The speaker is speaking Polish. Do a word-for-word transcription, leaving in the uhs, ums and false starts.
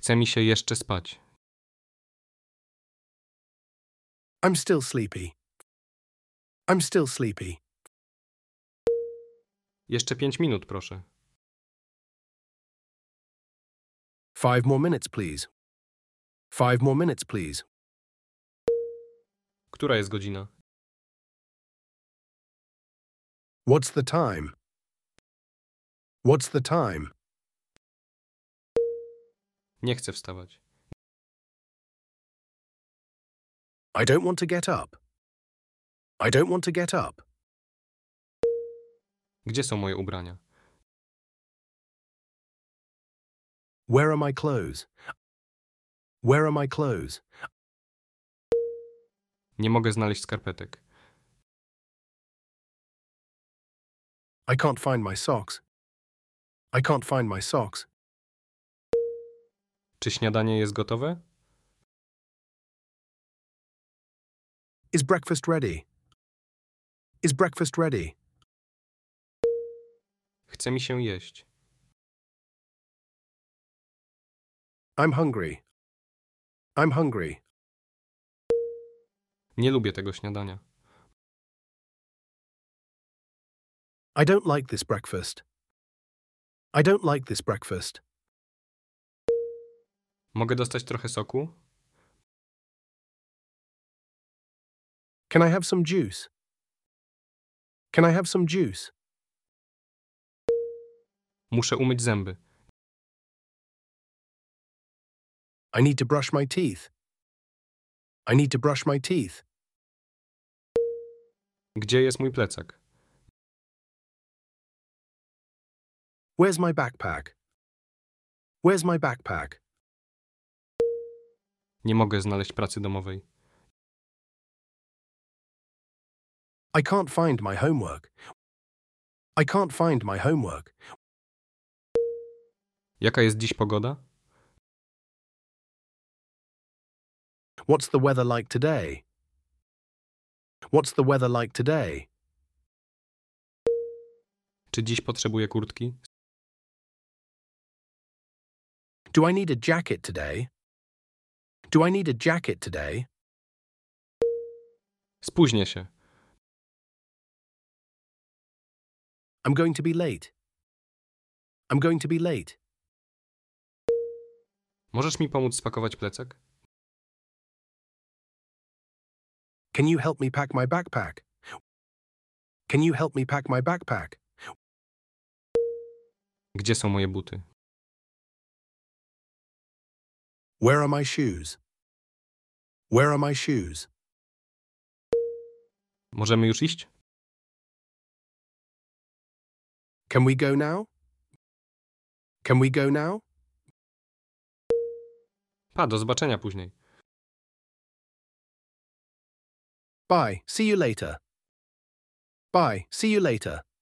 Chce mi się jeszcze spać. I'm still sleepy. I'm still sleepy. Jeszcze pięć minut, proszę. Five more minutes, please. Five more minutes, please. Która jest godzina? What's the time? What's the time? Nie chcę wstawać. I don't want to get up. I don't want to get up. Gdzie są moje ubrania? Where are my clothes? Where are my clothes? Nie mogę znaleźć skarpetek. I can't find my socks. I can't find my socks. Czy śniadanie jest gotowe? Is breakfast ready? Is breakfast ready? Chce mi się jeść. I'm hungry. I'm hungry. Nie lubię tego śniadania. I don't like this breakfast. I don't like this breakfast. Mogę dostać trochę soku? Can I have some juice? Can I have some juice? Muszę umyć zęby. I need to brush my teeth. I need to brush my teeth. Gdzie jest mój plecak? Where's my backpack? Where's my backpack? Nie mogę znaleźć pracy domowej. I can't find my homework. I can't find my homework. Jaka jest dziś pogoda? What's the weather like today? What's the weather like today? Czy dziś potrzebuję kurtki? Do I need a jacket today? Do I need a jacket today? Spóźnię się. I'm going to be late. I'm going to be late. Możesz mi pomóc spakować plecak? Can you help me pack my backpack? Can you help me pack my backpack? Gdzie są moje buty? Where are my shoes? Where are my shoes? Możemy już iść? Can we go now? Can we go now? Pa, do zobaczenia później. Bye, see you later. Bye, see you later.